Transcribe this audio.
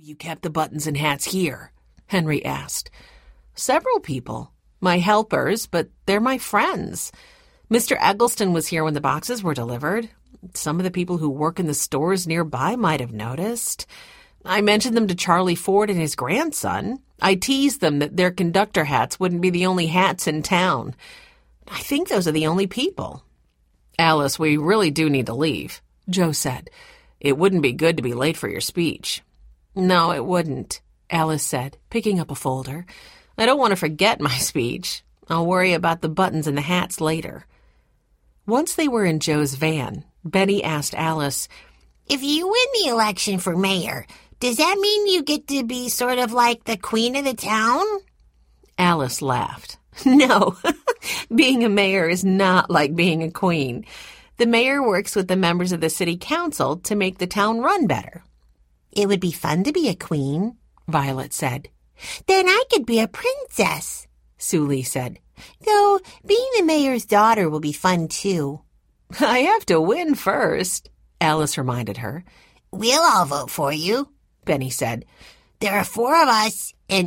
you kept the buttons and hats here?" Henry asked. "Several people. My helpers, but they're my friends. Mr. Eggleston was here when the boxes were delivered. Some of the people who work in the stores nearby might have noticed. I mentioned them to Charlie Ford and his grandson. I teased them that their conductor hats wouldn't be the only hats in town. I think those are the only people." "Alice, we really do need to leave," Joe said. "It wouldn't be good to be late for your speech." "No, it wouldn't," Alice said, picking up a folder. "I don't want to forget my speech. I'll worry about the buttons and the hats later." Once they were in Joe's van, Benny asked Alice, "If you win the election for mayor, does that mean you get to be sort of like the queen of the town?" Alice laughed. "No, being a mayor is not like being a queen. The mayor works with the members of the city council to make the town run better." "It would be fun to be a queen," Violet said. "Then I could be a princess," Sue said. "Though being the mayor's daughter will be fun too." "I have to win first," Alice reminded her. "We'll all vote for you," Benny said. "There are 4 of us, and